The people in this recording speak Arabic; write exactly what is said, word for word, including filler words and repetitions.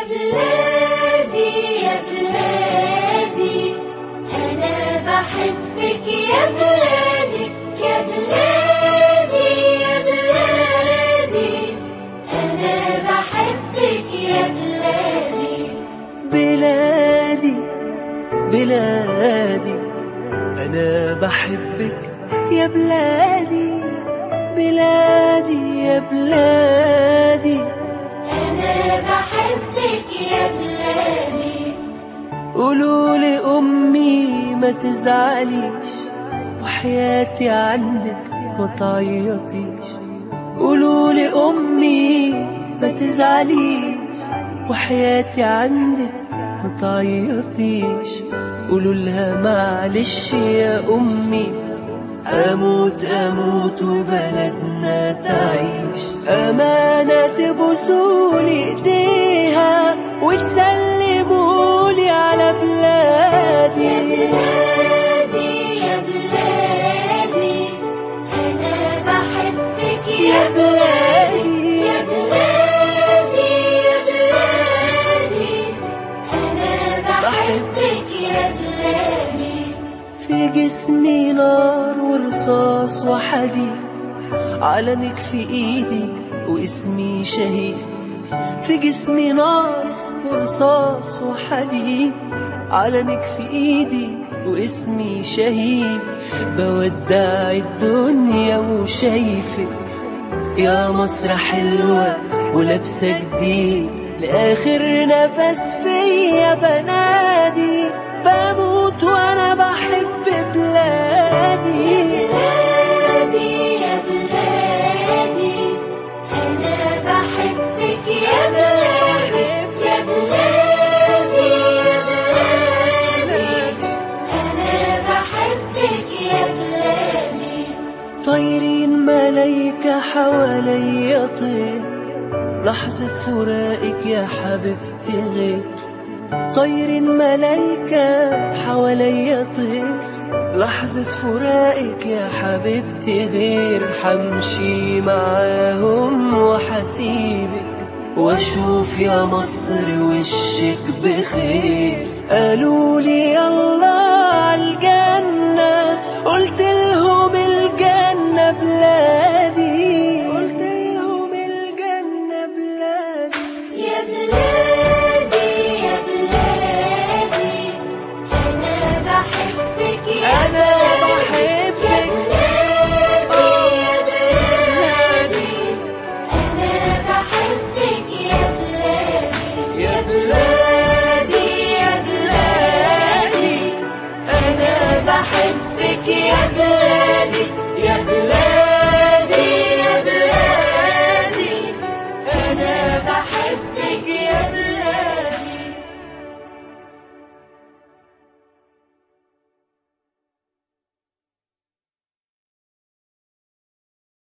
بلادي يا بلادي أنا بحبك يا بلادي يا بلادي يا بلادي أنا بحبك يا بلادي. بلادي بلادي أنا بحبك يا بلادي بلادي يا بلادي أنا بحبك يا بلادي. قولوا لأمي ما تزعليش وحياتي عندك ما تعيطيش. قولوا لأمي ما تزعليش وحياتي عندك ما تعيطيش. قولوا لها معلش يا أمي أموت أموت وبلدنا تعيش. أمانة تبوسولي إيديها وتسلمولي على بلادي. يا بلادي يا بلادي أنا بحبك يا بلادي يا بلادي يا بلادي أنا بحبك يا بلادي. في جسمي نار ورصاص وحديد علمك في ايدي واسمي شهيد. في جسمي نار ورصاص وحديد علمك في ايدي واسمي شهيد. بودع الدنيا وشايفك يا مصر حلوة ولابسة جديد. لآخر نفس فيا بنادي بموت وانا بحب بلادي. يا بلادي يا بلادي أنا بحبك يا بلادي يا بلادي يا بلادي أنا بحبك يا بلادي. طايرين ملايكة حواليا طير لحظة فراقك يا حبيبتي غير. طايرين ملايكة حواليا طير لحظة فراقك يا حبيبتي غير. حمشي معاهم وحسيبك واشوف يا مصر وشك بخير. قالوا لي يلا عالجنة